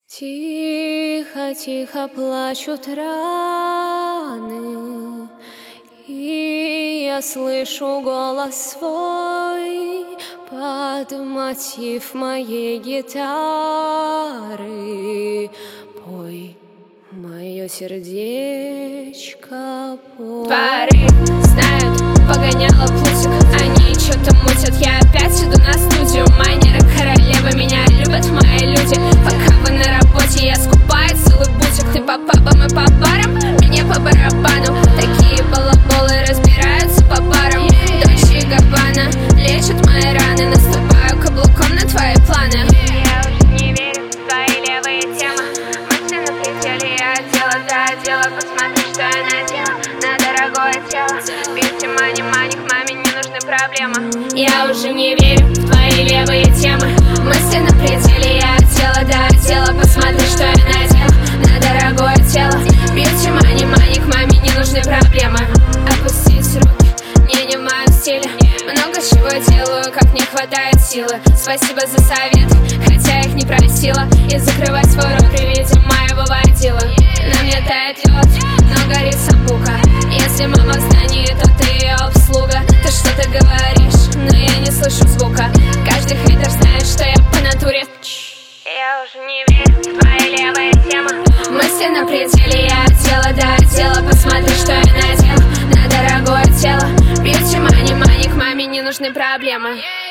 Тихо-тихо плачут раны, и я слышу голос свой под мотив моей гитары. Пой, мое сердечко, пой. Пары знают, погоняла путик, они что-то мутят. Я опять иду на студию, манеры королевы, меня любят мои люди. Пока вы на работе, я скупаю целый бутик. Ты по пабам и по барам, мне по барабану. Такие балаболы разбираются по парам. Дольче и Габбана лечат мои раны, наступаю каблуком на твои планы. Я уже не верю в твои левые темы. Мысли на пределе, я дело за дело. Посмотри, что я надела на дорогое тело. Бьюти, мани, мани, к маме не нужны проблемы. Я уже не верю в твои левые темы. Мысли на пределе, я от тела до отдела. Посмотри, что я надела на дорогое тело. Бьюти, мани, мани, к маме не нужны проблемы. Опустить руки, мне не в моем стиле. Много чего делаю, как не хватает силы. Спасибо за совет, хотя их не просила. И закрывать свой рот при виде моего водила. На мне тает лед, но горит самбука. Если мама в здании, то ты ее обслуга. Ты что-то говоришь, но я не слышу звука. Каждый хейтер знает, что я по натуре. Я уже не верю в твои левые темы. Мысли на пределе, я от тела до отдела. Посмотри, что я надела на дорогое тело. Бьюти, мани, мани, к маме не нужны проблемы.